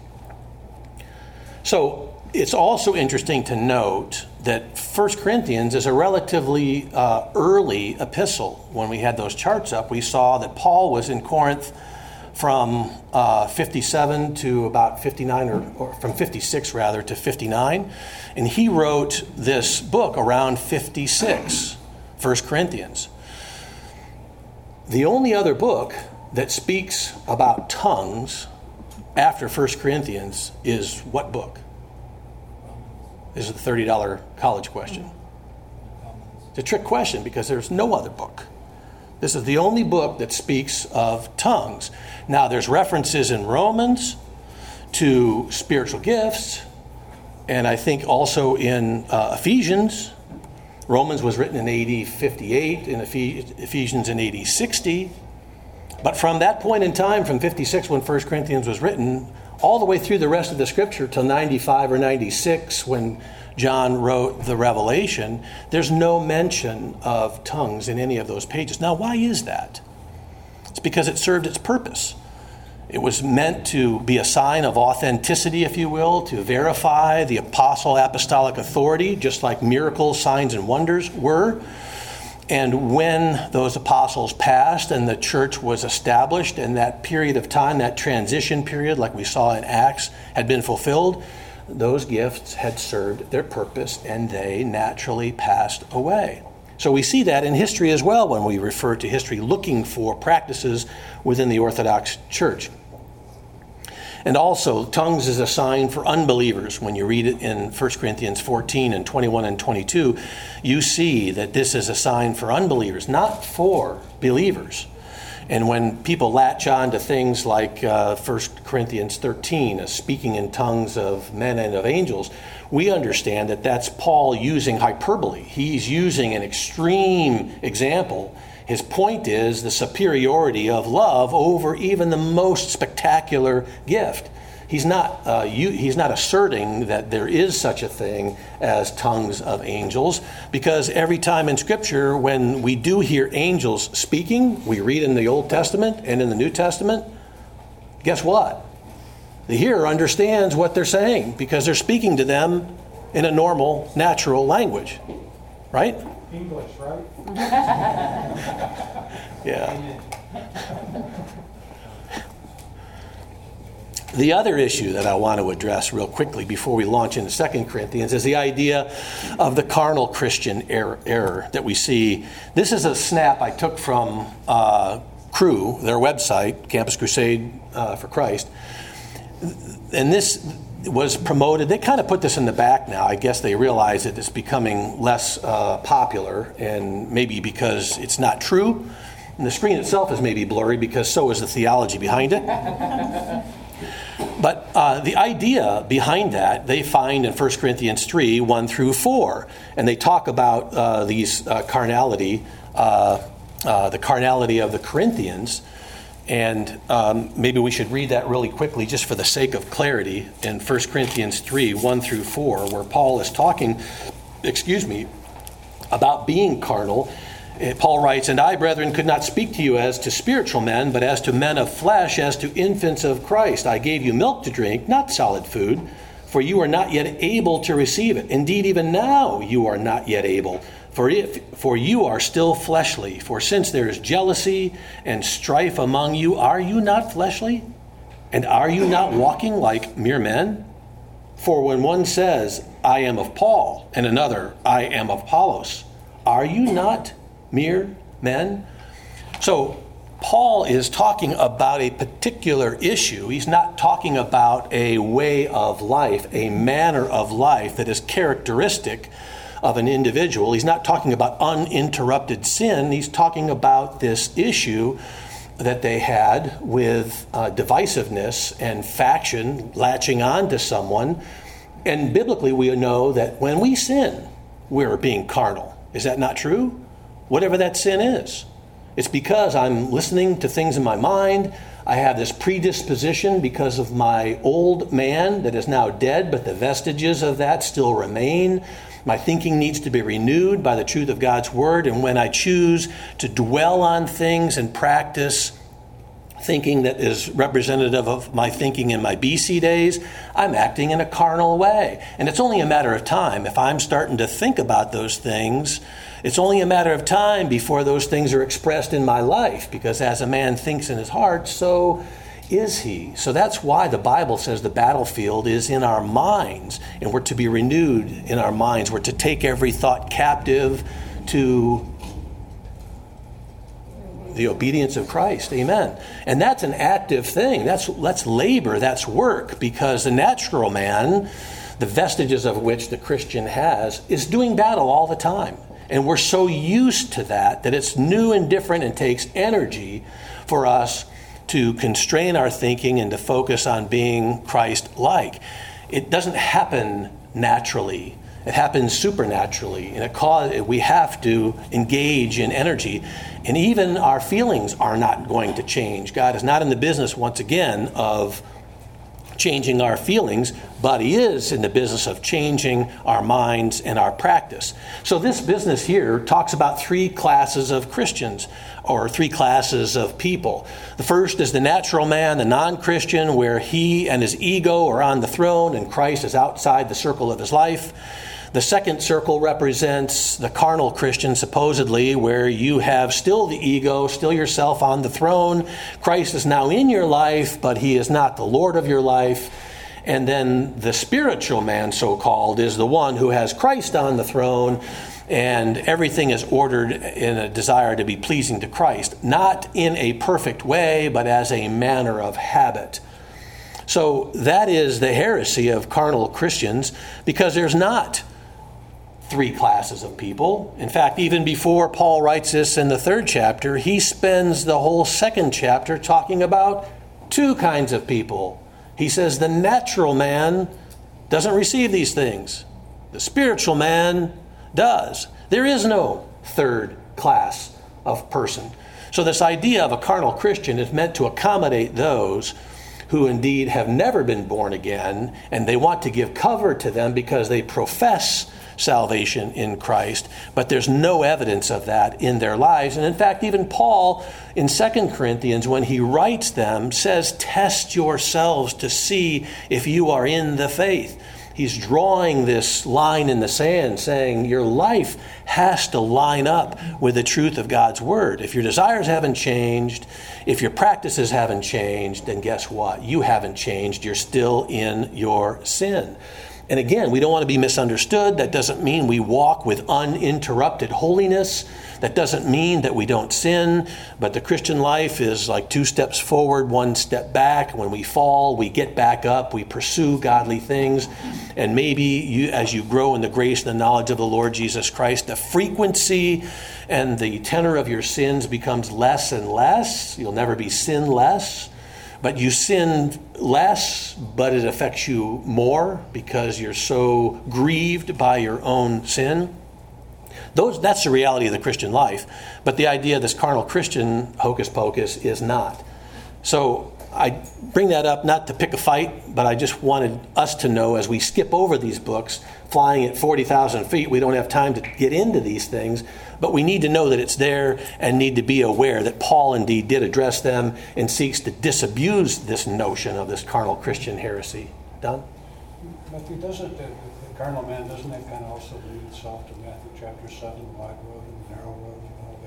So it's also interesting to note that First Corinthians is a relatively uh, early epistle. When we had those charts up, we saw that Paul was in Corinth from uh, fifty-seven to about fifty-nine, or, or from fifty-six rather to fifty-nine. And he wrote this book around fifty-six, First Corinthians. The only other book that speaks about tongues after First Corinthians is what book? This is the thirty dollars college question. It's a trick question because there's no other book. This is the only book that speaks of tongues. Now, there's references in Romans to spiritual gifts, and I think also in uh, Ephesians. Romans was written in A D fifty-eight, and Ephesians in A D sixty. But from that point in time, from fifty-six when First Corinthians was written, all the way through the rest of the scripture till ninety-five or ninety-six when John wrote the Revelation, there's no mention of tongues in any of those pages. Now, why is that? It's because it served its purpose. It was meant to be a sign of authenticity, if you will, to verify the apostle apostolic authority, just like miracles, signs, and wonders were. And when those apostles passed and the church was established, and that period of time, that transition period, like we saw in Acts, had been fulfilled, those gifts had served their purpose and they naturally passed away. So we see that in history as well when we refer to history looking for practices within the Orthodox Church. And also, tongues is a sign for unbelievers. When you read it in First Corinthians fourteen and twenty-one and twenty-two, you see that this is a sign for unbelievers, not for believers. And when people latch on to things like uh, First Corinthians thirteen, uh, speaking in tongues of men and of angels, we understand that that's Paul using hyperbole. He's using an extreme example. His point is the superiority of love over even the most spectacular gift. He's not, uh, you, he's not asserting that there is such a thing as tongues of angels, because every time in Scripture when we do hear angels speaking, we read in the Old Testament and in the New Testament, guess what? The hearer understands what they're saying because they're speaking to them in a normal, natural language, right? English, right? Yeah. The other issue that I want to address real quickly before we launch into Second Corinthians is the idea of the carnal Christian error, error that we see. This is a snap I took from uh, Cru, their website, Campus Crusade uh, for Christ. And this was promoted. They kind of put this in the back now. I guess they realize that it's becoming less uh, popular, and maybe because it's not true. And the screen itself is maybe blurry because so is the theology behind it. But uh, the idea behind that, they find in First Corinthians three, one through four. And they talk about uh, these uh, carnality, uh, uh, the carnality of the Corinthians. And um, maybe we should read that really quickly just for the sake of clarity in First Corinthians three, one through four, where Paul is talking, excuse me, about being carnal. Paul writes, "And I, brethren, could not speak to you as to spiritual men, but as to men of flesh, as to infants of Christ. I gave you milk to drink, not solid food, for you are not yet able to receive it. Indeed, even now you are not yet able, for if for you are still fleshly. For since there is jealousy and strife among you, are you not fleshly? And are you not walking like mere men? For when one says, I am of Paul, and another, I am of Apollos, are you not mere men?" So Paul is talking about a particular issue. He's not talking about a way of life, a manner of life that is characteristic of an individual. He's not talking about uninterrupted sin. He's talking about this issue that they had with uh, divisiveness and faction latching on to someone. And biblically, we know that when we sin, we're being carnal. Is that not true? Whatever that sin is. It's because I'm listening to things in my mind. I have this predisposition because of my old man that is now dead, but the vestiges of that still remain. My thinking needs to be renewed by the truth of God's word. And when I choose to dwell on things and practice thinking that is representative of my thinking in my B C days, I'm acting in a carnal way. And it's only a matter of time. If I'm starting to think about those things, it's only a matter of time before those things are expressed in my life, because as a man thinks in his heart, so is he. So that's why the Bible says the battlefield is in our minds, and we're to be renewed in our minds. We're to take every thought captive to the obedience of Christ. Amen. And that's an active thing. That's, that's labor. That's work, because the natural man, the vestiges of which the Christian has, is doing battle all the time. And we're so used to that that it's new and different and takes energy for us to constrain our thinking and to focus on being Christ-like. It doesn't happen naturally. It happens supernaturally. And it cause, we have to engage in energy. And even our feelings are not going to change. God is not in the business, once again, of changing our feelings, but he is in the business of changing our minds and our practice. So this business here talks about three classes of Christians, or three classes of people. The first is the natural man, the non-Christian, where he and his ego are on the throne and Christ is outside the circle of his life. The second circle represents the carnal Christian, supposedly, where you have still the ego, still yourself on the throne. Christ is now in your life, but he is not the Lord of your life. And then the spiritual man, so-called, is the one who has Christ on the throne, and everything is ordered in a desire to be pleasing to Christ, not in a perfect way, but as a manner of habit. So that is the heresy of carnal Christians, because there's not three classes of people. In fact, even before Paul writes this in the third chapter, he spends the whole second chapter talking about two kinds of people. He says the natural man doesn't receive these things. The spiritual man does. There is no third class of person. So this idea of a carnal Christian is meant to accommodate those who indeed have never been born again, and they want to give cover to them because they profess salvation in Christ, but there's no evidence of that in their lives. And in fact, even Paul in Second Corinthians, when he writes them, says, test yourselves to see if you are in the faith. He's drawing this line in the sand, saying your life has to line up with the truth of God's word. If your desires haven't changed, if your practices haven't changed, then guess what? You haven't changed. You're still in your sin. And again, we don't want to be misunderstood. That doesn't mean we walk with uninterrupted holiness. That doesn't mean that we don't sin. But the Christian life is like two steps forward, one step back. When we fall, we get back up. We pursue godly things. And maybe you, as you grow in the grace and the knowledge of the Lord Jesus Christ, the frequency and the tenor of your sins becomes less and less. You'll never be sinless. But you sin less, but it affects you more because you're so grieved by your own sin. Those, that's the reality of the Christian life. But the idea of this carnal Christian hocus pocus is not. So I bring that up not to pick a fight, but I just wanted us to know as we skip over these books, flying at forty thousand feet, we don't have time to get into these things. But we need to know that it's there and need to be aware that Paul indeed did address them and seeks to disabuse this notion of this carnal Christian heresy. Don? Matthew, doesn't the, the carnal man, doesn't that kind of also lead itself to Matthew chapter seven, the wide road and the narrow road? You know,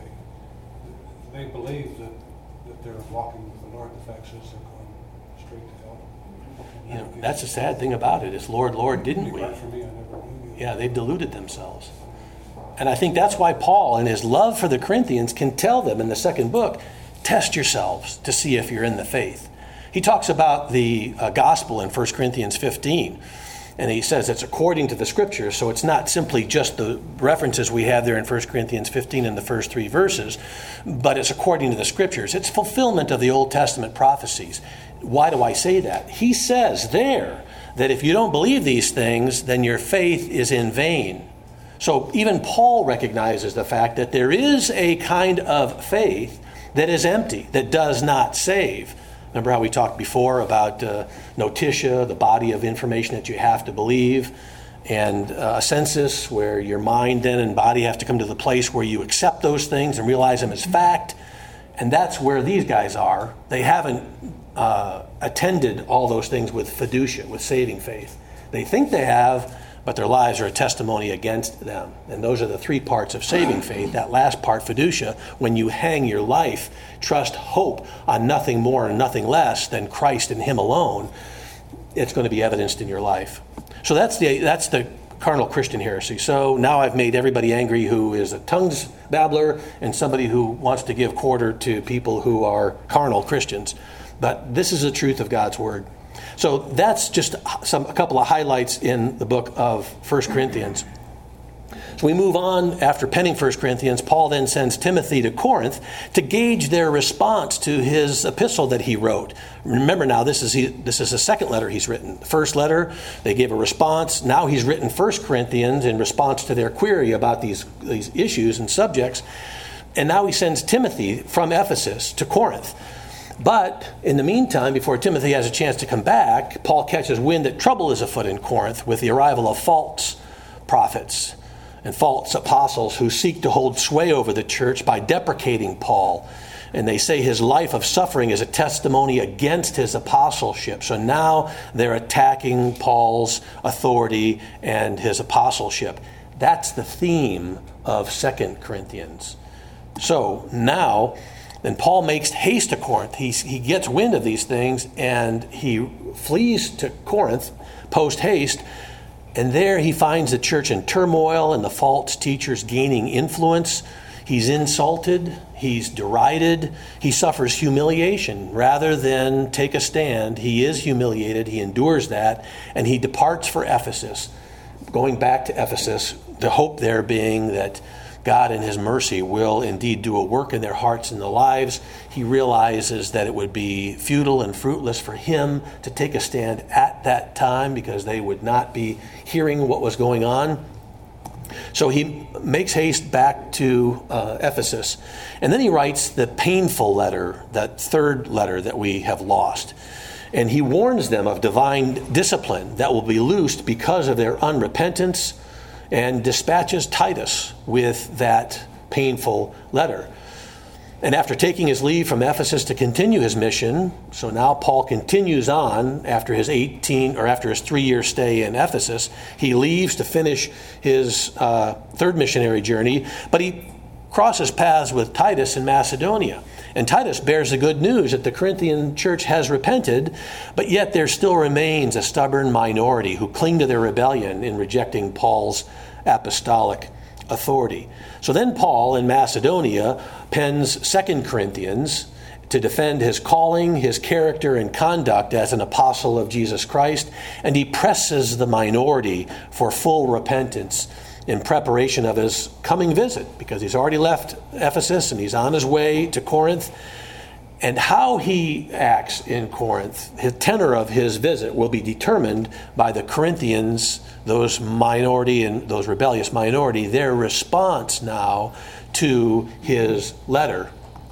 they they believe that, that they're walking with the Lord. The fact is they're going straight to hell. You know, that's the sad thing about it is, Lord, Lord, didn't we? For me, I never knew you. Yeah, they've deluded themselves. And I think that's why Paul, in his love for the Corinthians, can tell them in the second book, test yourselves to see if you're in the faith. He talks about the uh, gospel in First Corinthians fifteen. And he says it's according to the scriptures. So it's not simply just the references we have there in First Corinthians fifteen in the first three verses, but it's according to the scriptures. It's fulfillment of the Old Testament prophecies. Why do I say that? He says there that if you don't believe these things, then your faith is in vain. So even Paul recognizes the fact that there is a kind of faith that is empty, that does not save. Remember how we talked before about uh, notitia, the body of information that you have to believe, and uh, a census where your mind then and body have to come to the place where you accept those things and realize them as fact. And that's where these guys are. They haven't uh, attended all those things with fiducia, with saving faith. They think they have, but their lives are a testimony against them. And those are the three parts of saving faith. That last part, fiducia, when you hang your life, trust, hope on nothing more and nothing less than Christ and Him alone, it's going to be evidenced in your life. So that's the that's the carnal Christian heresy. So now I've made everybody angry who is a tongues babbler and somebody who wants to give quarter to people who are carnal Christians. But this is the truth of God's word. So that's just some a couple of highlights in the book of First Corinthians. So we move on. After penning First Corinthians, Paul then sends Timothy to Corinth to gauge their response to his epistle that he wrote. Remember now, this is he, this is the second letter he's written. The first letter, they gave a response. Now he's written First Corinthians in response to their query about these, these issues and subjects. And now he sends Timothy from Ephesus to Corinth. But in the meantime, before Timothy has a chance to come back, Paul catches wind that trouble is afoot in Corinth with the arrival of false prophets and false apostles who seek to hold sway over the church by deprecating Paul. And they say his life of suffering is a testimony against his apostleship. So now they're attacking Paul's authority and his apostleship. That's the theme of Second Corinthians. So now, then Paul makes haste to Corinth. He, he gets wind of these things and he flees to Corinth post haste. And there he finds the church in turmoil and the false teachers gaining influence. He's insulted. He's derided. He suffers humiliation. Rather than take a stand, he is humiliated. He endures that. And he departs for Ephesus, going back to Ephesus, the hope there being that God in His mercy will indeed do a work in their hearts and their lives. He realizes that it would be futile and fruitless for him to take a stand at that time because they would not be hearing what was going on. So he makes haste back to uh, Ephesus. And then he writes the painful letter, that third letter that we have lost. And he warns them of divine discipline that will be loosed because of their unrepentance, and dispatches Titus with that painful letter. And after taking his leave from Ephesus to continue his mission, so now Paul continues on after his eighteen or after his three-year stay in Ephesus. He leaves to finish his uh, third missionary journey, but he crosses paths with Titus in Macedonia. And Titus bears the good news that the Corinthian church has repented, but yet there still remains a stubborn minority who cling to their rebellion in rejecting Paul's apostolic authority. So then Paul in Macedonia pens Second Corinthians to defend his calling, his character, and conduct as an apostle of Jesus Christ, and he presses the minority for full repentance in preparation of his coming visit, because he's already left Ephesus and he's on his way to Corinth. And how he acts in Corinth, the tenor of his visit, will be determined by the Corinthians, those minority and those rebellious minority, their response now to his letter.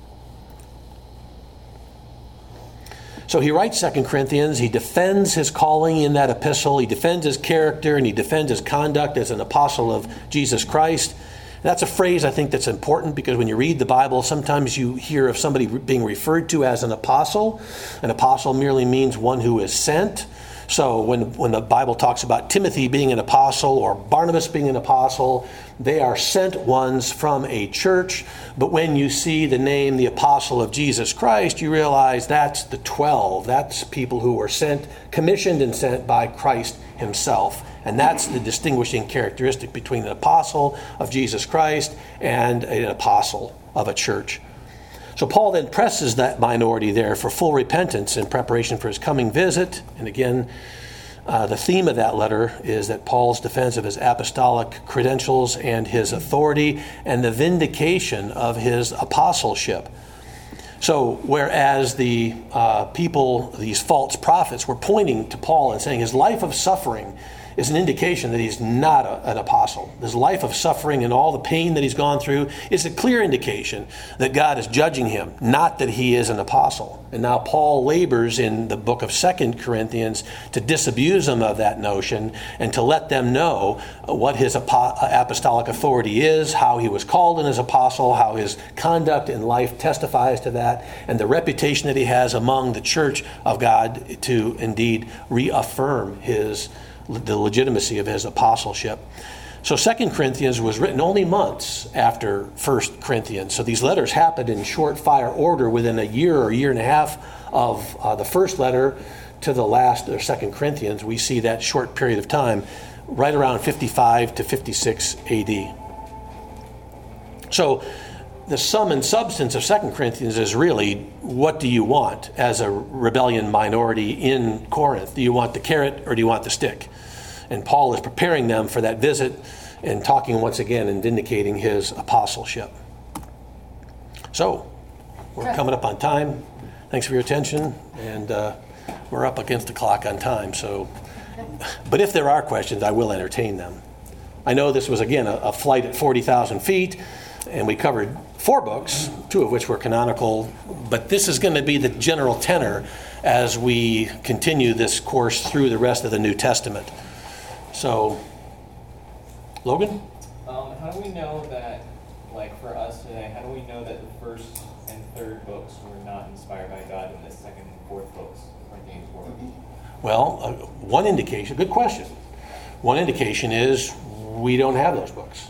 So he writes Second Corinthians, he defends his calling in that epistle, he defends his character, and he defends his conduct as an apostle of Jesus Christ. That's a phrase I think that's important, because when you read the Bible, sometimes you hear of somebody being referred to as an apostle. An apostle merely means one who is sent. So when, when the Bible talks about Timothy being an apostle or Barnabas being an apostle, they are sent ones from a church. But when you see the name, the apostle of Jesus Christ, you realize that's the twelve. That's people who were sent, commissioned and sent by Christ himself. And that's the distinguishing characteristic between an apostle of Jesus Christ and an apostle of a church. So Paul then presses that minority there for full repentance in preparation for his coming visit. And again, uh, the theme of that letter is that Paul's defense of his apostolic credentials and his authority and the vindication of his apostleship. So whereas the uh, people, these false prophets, were pointing to Paul and saying his life of suffering is an indication that he's not a, an apostle. His life of suffering and all the pain that he's gone through is a clear indication that God is judging him, not that he is an apostle. And now Paul labors in the book of Second Corinthians to disabuse them of that notion and to let them know what his apostolic authority is, how he was called in as apostle, how his conduct in life testifies to that, and the reputation that he has among the church of God to indeed reaffirm his the legitimacy of his apostleship. So Second Corinthians was written only months after First Corinthians. So these letters happened in short fire order within a year or year and a half of uh, the first letter to the last, or Second Corinthians. We see that short period of time, right around fifty-five to fifty-six A D. So the sum and substance of Second Corinthians is really, what do you want as a rebellion minority in Corinth? Do you want the carrot or do you want the stick? And Paul is preparing them for that visit and talking once again and vindicating his apostleship. So, we're coming up on time. Thanks for your attention. And uh, we're up against the clock on time. So, but if there are questions, I will entertain them. I know this was, again, a, a flight at forty thousand feet. And we covered four books, two of which were canonical, but this is going to be the general tenor as we continue this course through the rest of the New Testament. So, Logan? Um, how do we know that, like for us today, how do we know that the first and third books were not inspired by God and the second and fourth books were James were? Well, uh, one indication, good question. One indication is we don't have those books.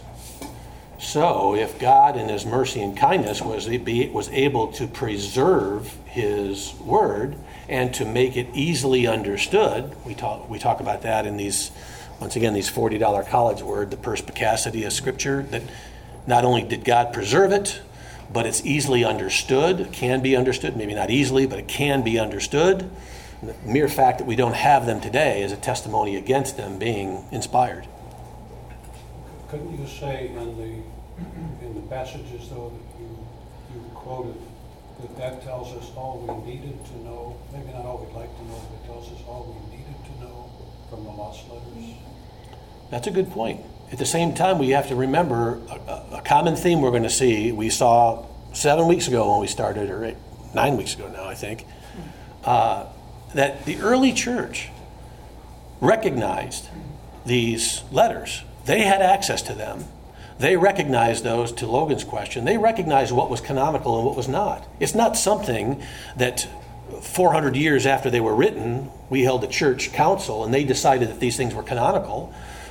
So if God in his mercy and kindness was, was able to preserve his word and to make it easily understood, we talk, we talk about that in these, once again, these forty dollars college word, the perspicacity of Scripture, that not only did God preserve it, but it's easily understood, can be understood, maybe not easily, but it can be understood. And the mere fact that we don't have them today is a testimony against them being inspired. Couldn't you say in the in the passages, though, that you, you quoted, that that tells us all we needed to know, maybe not all we'd like to know, but tells us all we needed to know from the lost letters? That's a good point. At the same time, we have to remember a, a common theme we're going to see. We saw seven weeks ago when we started, or eight, nine weeks ago now, I think, uh, that the early church recognized these letters. They had access to them. They recognized those, to Logan's question, they recognized what was canonical and what was not. It's not something that four hundred years after they were written, we held a church council and they decided that these things were canonical.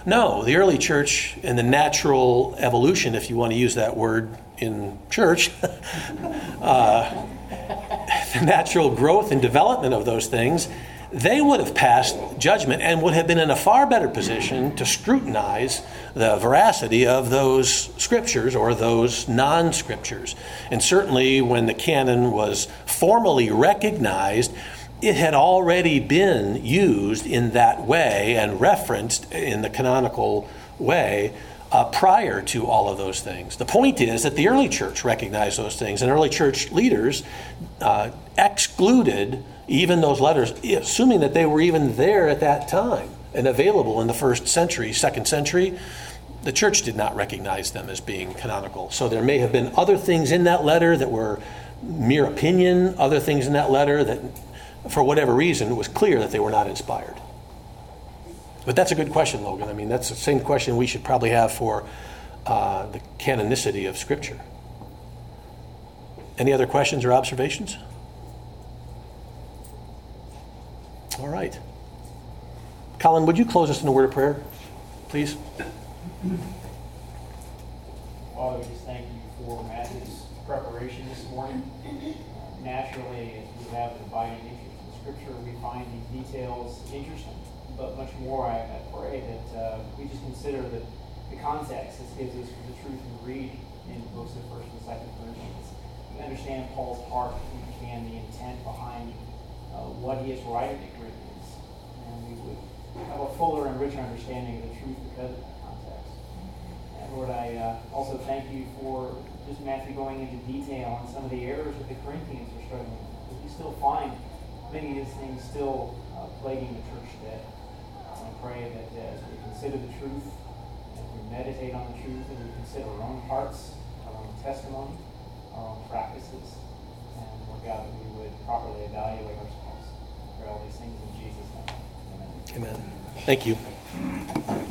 No, the early church and the natural evolution, if you want to use that word in church, uh, the natural growth and development of those things, they would have passed judgment and would have been in a far better position to scrutinize the veracity of those scriptures or those non-scriptures. And certainly when the canon was formally recognized, it had already been used in that way and referenced in the canonical way uh, prior to all of those things. The point is that the early church recognized those things, and early church leaders uh, excluded even those letters, assuming that they were even there at that time and available in the first century, second century. The church did not recognize them as being canonical. So there may have been other things in that letter that were mere opinion, other things in that letter that, for whatever reason, it was clear that they were not inspired. But that's a good question, Logan. I mean, that's the same question we should probably have for uh, the canonicity of Scripture. Any other questions or observations? All right. Colin, would you close us in a word of prayer, please? Father, we just thank you for Matthew's preparation this morning. Naturally, as we have an abiding interest in Scripture, we find these details interesting. But much more, I, I pray that uh, we just consider the, the context this gives us for the truth we read in the books of First and Second Corinthians. We understand Paul's heart, we understand the intent behind uh, what he is writing to Corinthians, and we would have a fuller and richer understanding of the truth because of that context. And Lord, I uh, also thank you for just Matthew going into detail on some of the errors that the Corinthians are struggling with. We still find many of these things still uh, plaguing the church today. I pray that uh, as we consider the truth, as we meditate on the truth, and we consider our own hearts, our own testimony, our own practices, and Lord God, that we would properly evaluate ourselves. For all these things in Jesus' name. Amen. Amen. Thank you.